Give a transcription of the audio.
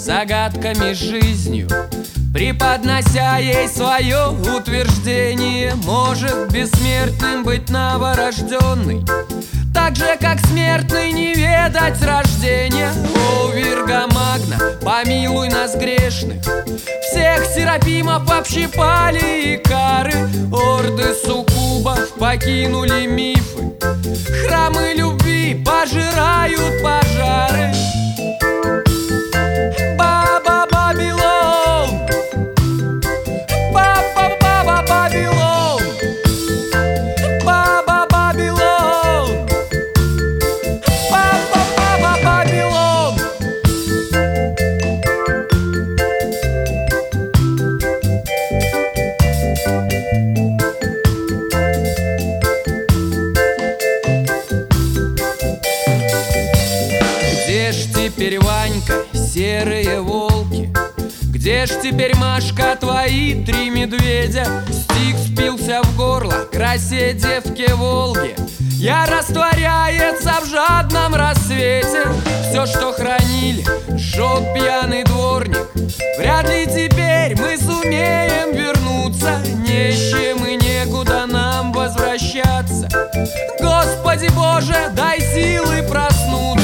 загадками жизнью, преподнося ей свое утверждение. Может бессмертным быть новорожденный, так же, как смертный не ведать рождения. О, Вирга Магна, помилуй нас грешных, всех Серапимов общипали и кары. Орды суккубов покинули мифы, храмы любви пожирают пожары. Баба Вавилон, Баба Вавилон, Баба Вавилон, Баба Вавилон. Где ж теперь Ванька, серые волки? Где ж теперь, Машка, твои три медведя? Стих впился в горло красе девки Волги, я растворяется в жадном рассвете. Все, что хранили, сжег пьяный дворник. Вряд ли теперь мы сумеем вернуться, не с чем и некуда нам возвращаться. Господи Боже, дай силы проснуться.